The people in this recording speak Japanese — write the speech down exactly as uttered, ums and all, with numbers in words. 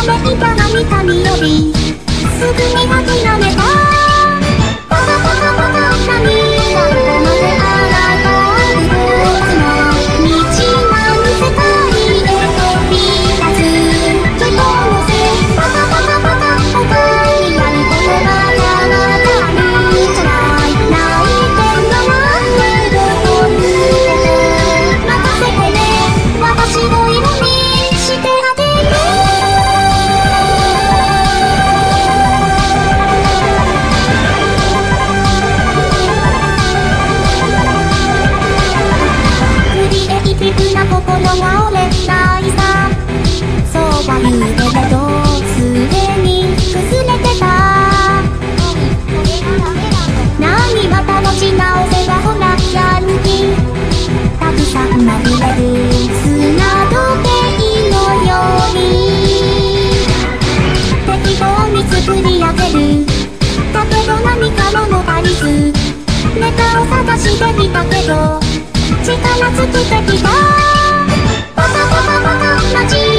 めいた何かによりすぐに諦めた。パタパタパタ何がどこまであらがうつの道なん世界へ飛び立つ人のせい。パタパタパタ他にやることがあなたにじゃない。泣いてるのは上を向けて任せてね。私を色にしてあげる。クリエイティブな心が折れないさ。そうは言うけれどすでに崩れてた。何また持ち直せばほらやる気たくさんまみれる砂時計のように適当に作り上げる。だけど何か物足りずネタを探してみたけど力尽きてきた。パタパタパタ